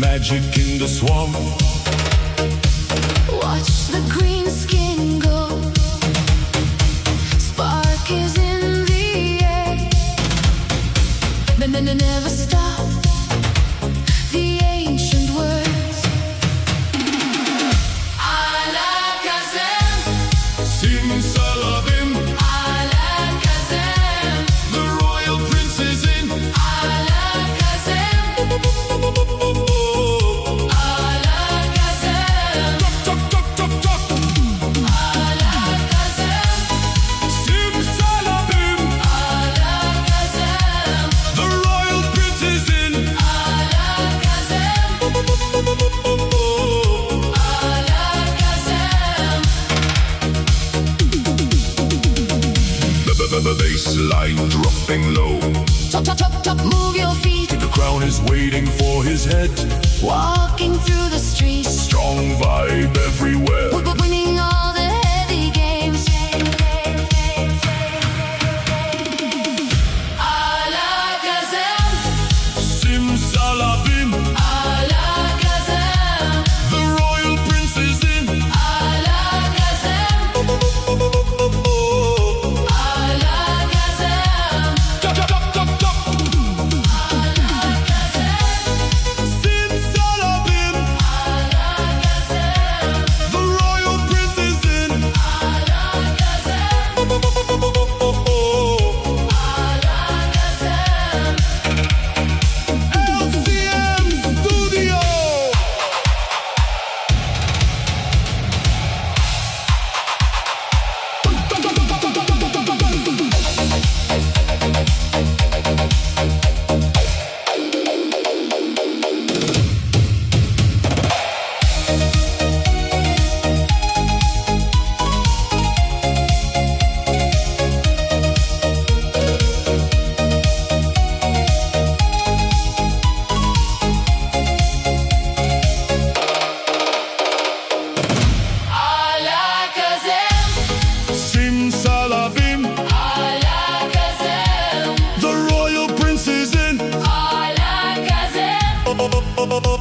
magic in the swamp. Watch the green skin go. Spark is in the air. Then never stop. The ancient words. Alakazam. Simsalabim. Alakazam. The royal prince is in. Alakazam. Alakazam. Toc, toc, toc, toc. Alakazam. Simsalabim. Alakazam. The royal prince is in. Alakazam. Alakazam. The bass line dropping low. Top, top, top, top, move your feet. The crown is waiting for his head. Walking through the streets. Strong vibe everywhere. We're winning all the heavy games. Alakazam. Simsalabim. Alakazam. The royal prince is in. Alakazam. Alakazam. Toc, toc, toc, toc. Simsalabim. The royal prince is in. LCM Studio. Alakazam. Simsalabim. Alakazam. The royal prince is in. Alakazam.